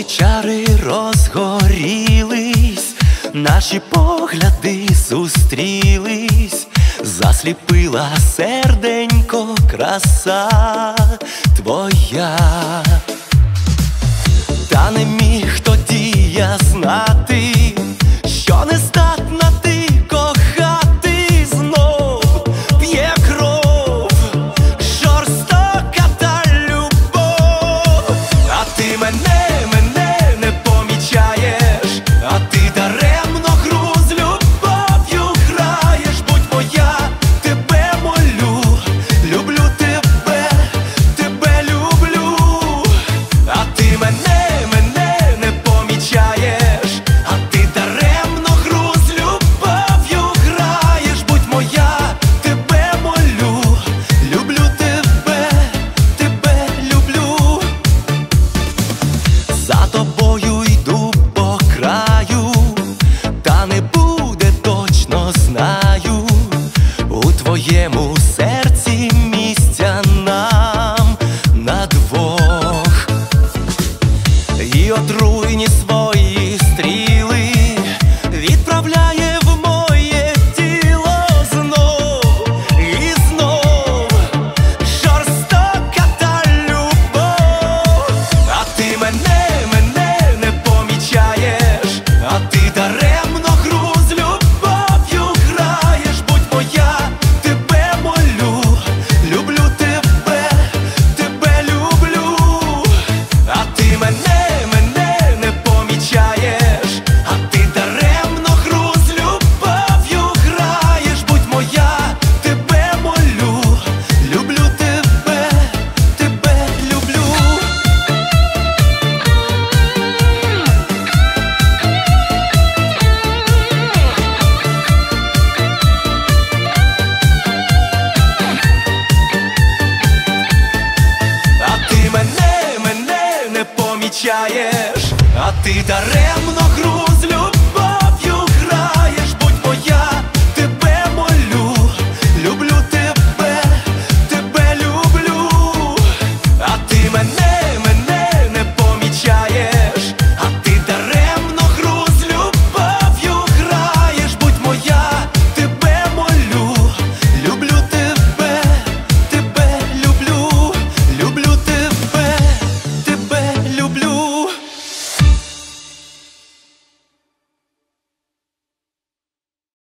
чари розгорілись, наші погляди зустрілись, засліпила серденько краса твоя. Та не міг тоді я знати, що не здатна ти кохати знов. П'є кров жорстока та любов. А ти мене не помічаєш, а ти даремно гру з любов'ю граєш. Будь моя, тебе молю, люблю тебе, тебе люблю. А ти мене не помічаєш, а ти даремно гру з любов'ю граєш. Будь моя, тебе молю, люблю тебе, тебе люблю. За тобою йду по краю, та не буде, точно знаю, у твоєму серці місця нам на двох. І отруйні свої стріли відправляє в моє тіло знов і знов жорстока та любов. А ти мене не помічаєш, а ти даремно гру з любов'ю граєш. Будь моя, тебе молю, люблю тебе, тебе люблю. А ти мене не помічаєш, а ти даремно гру з любов'ю граєш. Будь моя, тебе молю, люблю тебе, тебе люблю. А ти мене не помічаєш, а ти даремно гру з любов'ю граєш. Будь моя, тебе молю, люблю тебе, тебе люблю. А ти мене